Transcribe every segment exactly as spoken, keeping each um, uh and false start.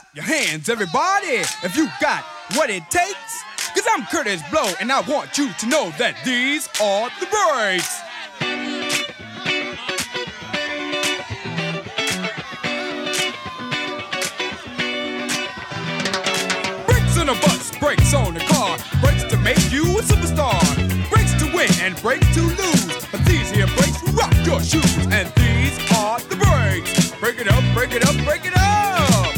your hands, everybody, if you got what it takes. Cause I'm Curtis Blow, and I want you to know that these are the breaks. Brakes on the bus, brakes on the car, brakes to make you a superstar, brakes to win and brakes to lose. But these here brakes will rock your shoes, and these are the breaks. Break it up, break it up, break it up.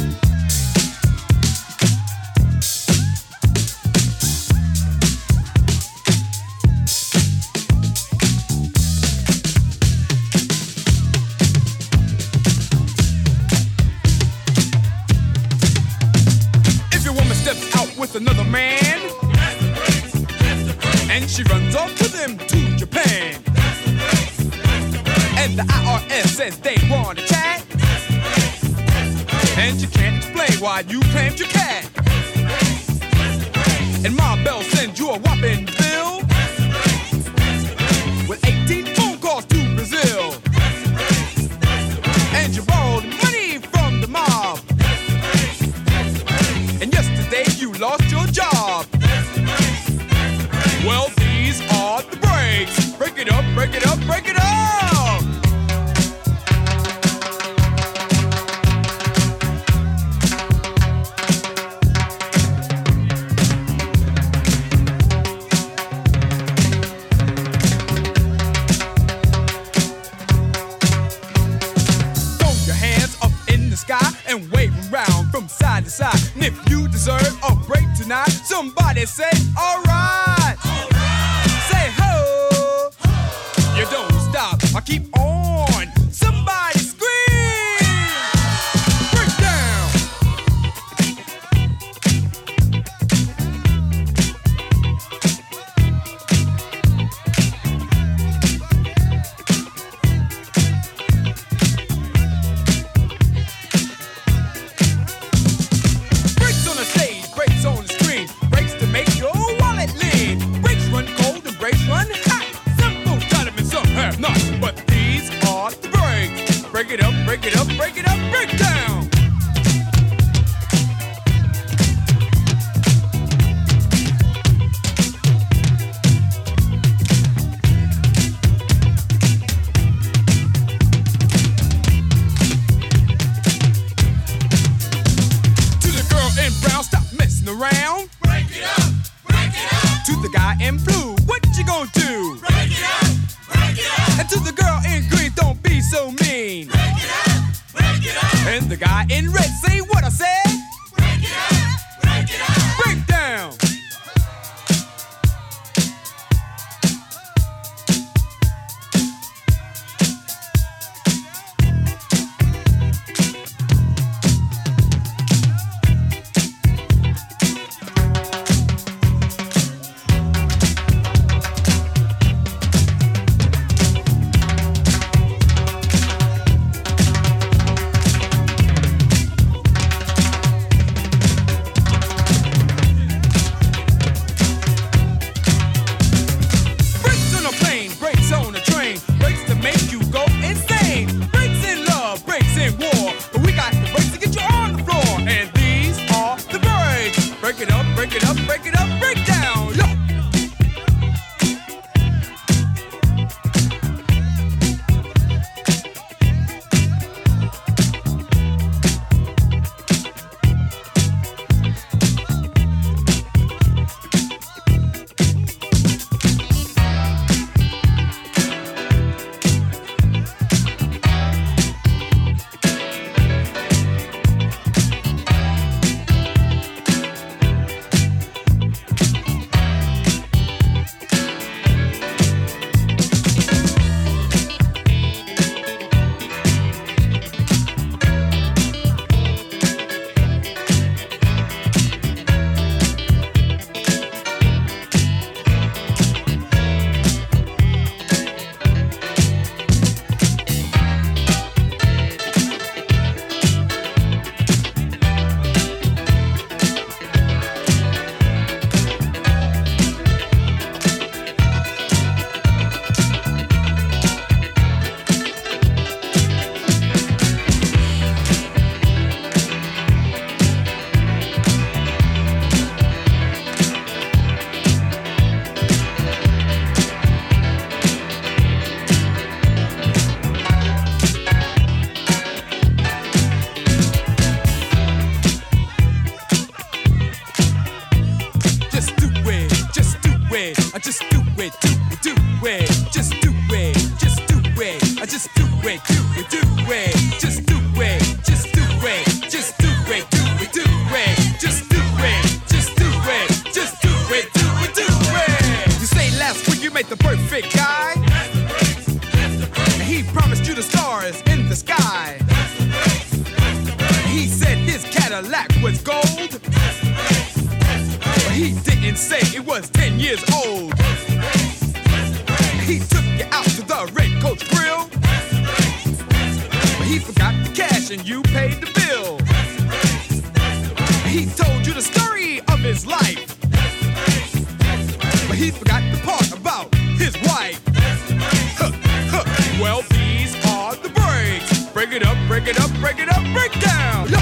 If your woman steps out with another man, that's the breaks, that's the breaks. And she runs off with him to Japan, that's the breaks, that's the breaks. And the I R S says they want to chat, that's the breaks, that's the breaks. And you can't explain why you claimed your cat, that's the breaks, that's the breaks. And Ma Bell sends you a whopping bill, that's the breaks, that's the breaks. With eighteen phone calls to Brazil, that's the breaks, that's the breaks. And you borrowed money from the mob, that's the breaks, that's the breaks. And yesterday you lost your job, that's the breaks, that's the breaks. Well, these are the breaks. Break it up, break it up, break it up. Throw your hands up in the sky and wave around from side to side. And if you deserve a break tonight, somebody say, all right. All right. Say ho. Ho. You don't stop. I keep on. Somebody scream. Break down. Brakes on the stage, brakes on the screen, brakes to make your wallet lean. Brakes run cold and brakes run hot. Some folks got them and some have not. But these are the brakes. Break it up, break it up, break it up, break down. To the girl in brown, stop messing around. Break it up, break it up. To the guy in blue, what you gonna do? Break it up, break it up. And to the girl in green, don't be so mean. Break it up, break it up. And the guy in red, say what I said. Break it up, break it up. Break down. Cadillac was gold. But he didn't say it was ten years old. He took you out to the Red Coach Grill. But he forgot the cash and you paid the bill. He told you the story of his life. But he forgot the part about his wife. Huh, huh. Well, these are the breaks. Break it up, break it up, break it up, break down.